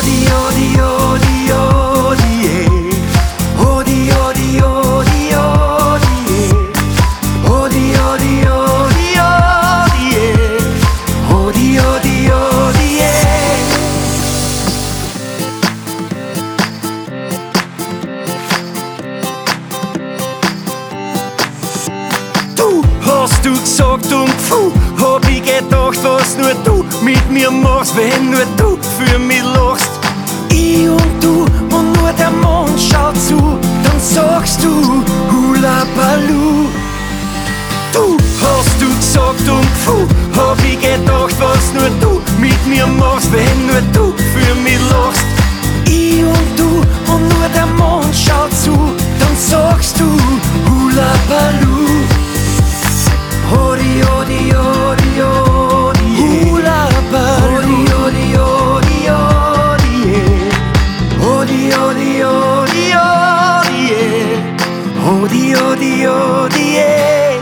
Odi, odi, odi, odi, yeah. Odi, odi, odi, odi, yeah. Odi, odi, odi, odi, yeah. Odi, odi, odi, yeah. Du hast du gesagt und pfuh, hab ich gedacht, was nur du mit mir machst, wenn nur du für mich lachst. Ich und du und nur der Mond schaut zu, dann sagst du Hula Baloo. Du hast du gesagt und pfuh, hab ich gedacht, was nur du mit mir machst, wenn nur du für mich lachst. Ich und du und nur der Mond schaut zu, dann sagst du Hula Baloo. Odi, odi, odi, odi, yeah. Hula Baloo. Odi, odi, odi, odi, yeah. Odi, odi, odi, odi, yeah. Odi, odi, odi, yeah.